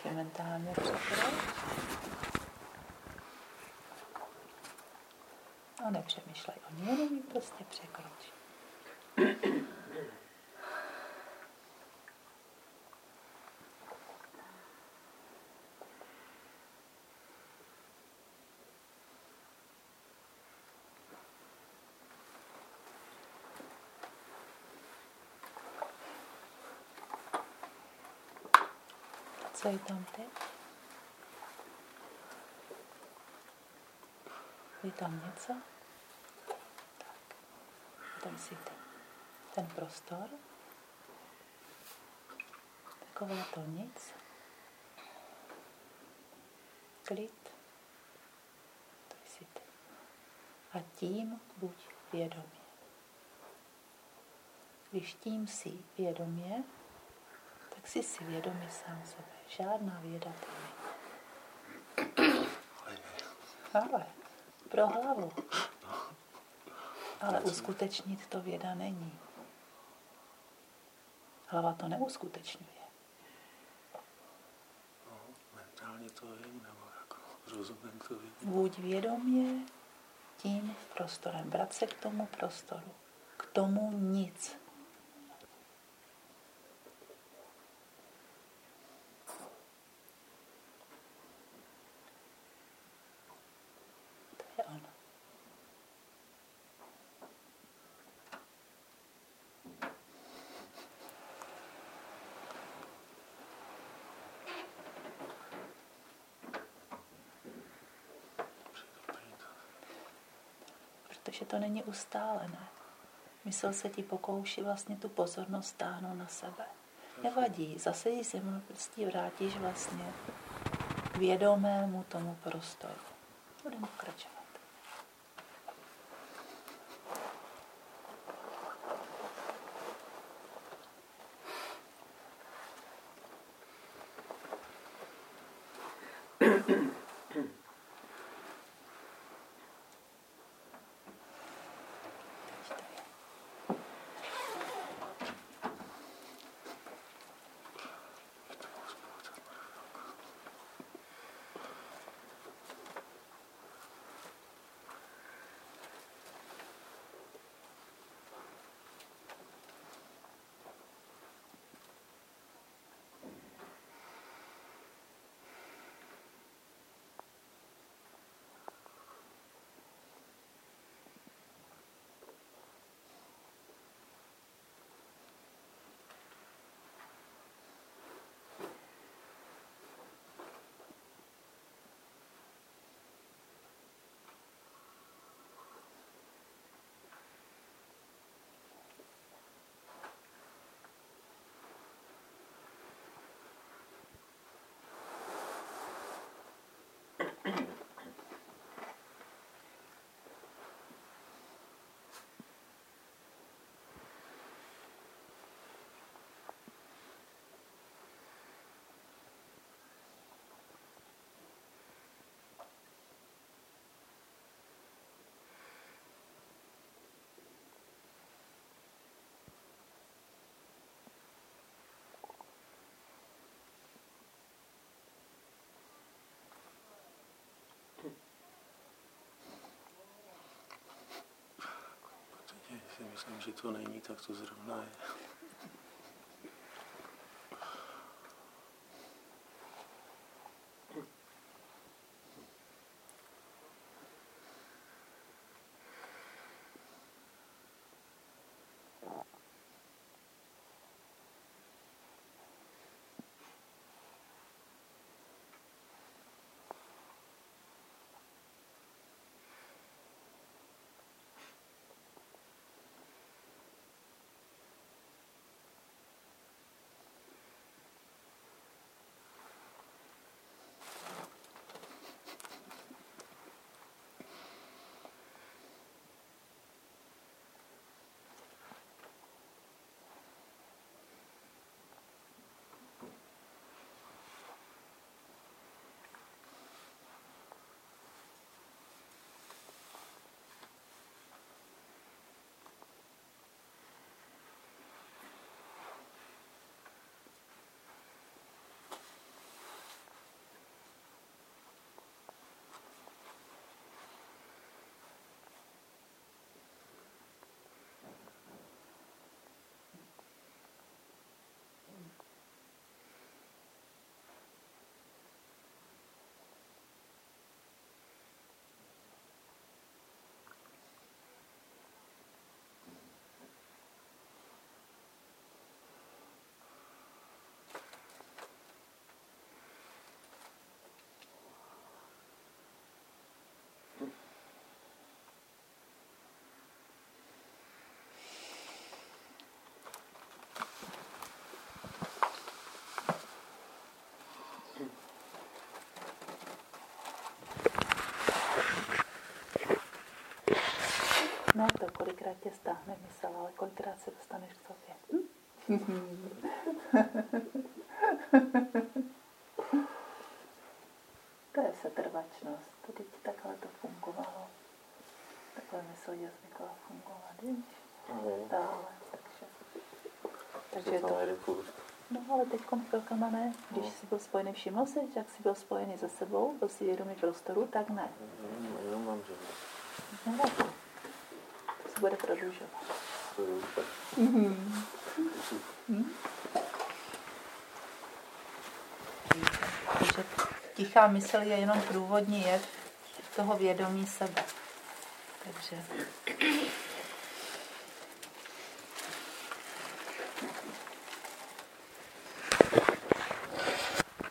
taky mentálně překonat. No nepřemýšlej o ní, jenom ji prostě překroč. Co je tam teď? Je tam něco? Tak. Tam si ten prostor. Takové to nic. Klid. To jsi ty. A tím buď vědomě. Když tím jsi vědomě, tak jsi vědomý sám sebe. Žádná věda to není. Ale pro hlavu. Ale uskutečnit to věda není. Hlava to neuskutečňuje. No, mentálně to vím, nebo jako rozumím to vím. Buď vědomě tím prostorem. Vrať se k tomu prostoru. K tomu nic. To je ono. Protože to není ustálené. Mysl se ti pokouší vlastně tu pozornost stáhnout na sebe. Nevadí, zase ji prostě vrátíš vlastně k vědomému tomu prostoru. Budeme pokračovat. Si myslím, že to není, tak to zrovna je. kolikrát tě stáhne mysl, ale kolikrát se dostaneš k sobě. To je setrvačnost. To teď takhle to fungovalo. Takhle mysl je zvykla fungovat, víš? Dále, takže to... No ale teď chvilkama ne. Když jsi byl spojený, všiml jsi, jak jsi byl spojený se sebou, byl jsi vědomý prostoru, tak ne. Jenom mám, že No, to se bude prodlužovat. Takže tichá mysl je jenom průvodní jev toho vědomí sebe. Takže